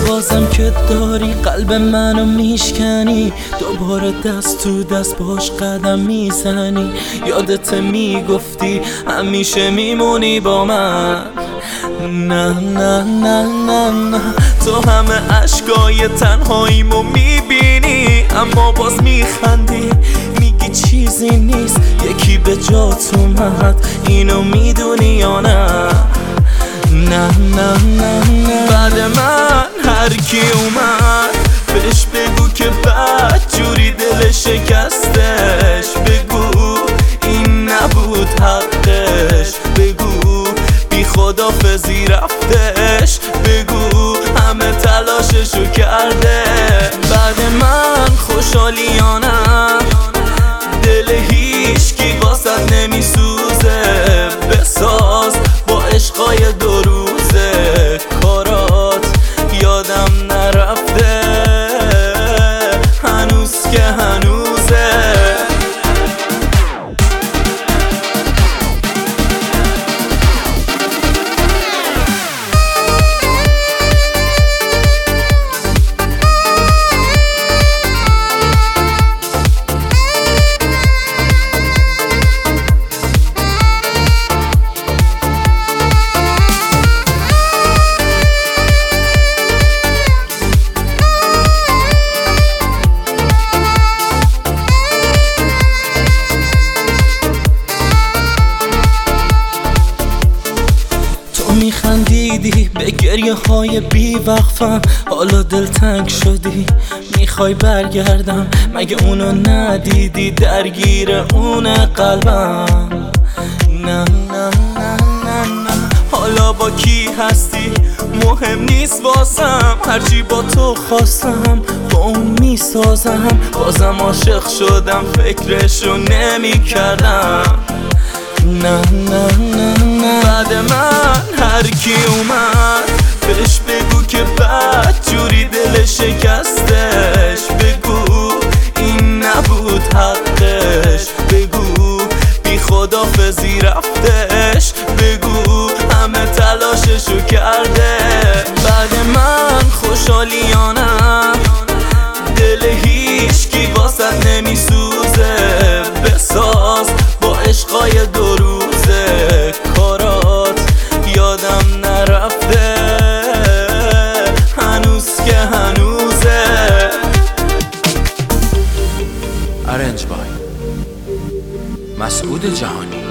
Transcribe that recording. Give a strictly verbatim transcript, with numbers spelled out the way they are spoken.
بازم که داری قلب منو میشکنی، دوباره دست تو دست باش قدم میزنی. یادت میگفتی همیشه میمونی با من. نه نه نه نه نه تو همه عشقای تنهاییمو میبینی، اما باز میخندی میگی چیزی نیست. یکی به جات اومد، اینو میدونی یا نه؟ نه نه نه نه بعد من هر کی اومد بهش بگو که بد جوری دل شکستش. بگو این نبود حقش، بگو بی خدافظی رفتش، بگو همه تلاششو کرده. بعد من خوشحالیانم دل هیچکی واسد نمیسوزه. بساز با عشقای دو روزه، کارات یادم نرفته هنوز که هنوزه. میخندیدی به گریه های بی وقفم، حالا دلتنگ شدی میخوای برگردم. مگه اونو ندیدی درگیر اون قلبم؟ نه نه نه نه نه حالا با کی هستی مهم نیست واسم، هرچی با تو خواستم با اون میسازم. بازم عاشق شدم فکرشو نمی کردم. نه نه نه نه بعد من هر کی اومد بهش بگو که بد جوری دل شکستش. بگو این نبود حقش، بگو بی خدافظی رفتش، بگو همه تلاششو کرده. بعد من خوشحالیانم دل هیچکی واسد نمیسوزه. بساز با عشقای دو روزه، کارات یادم نرفته هنوز که هنوزه. ارنج بای مسعود جهانی.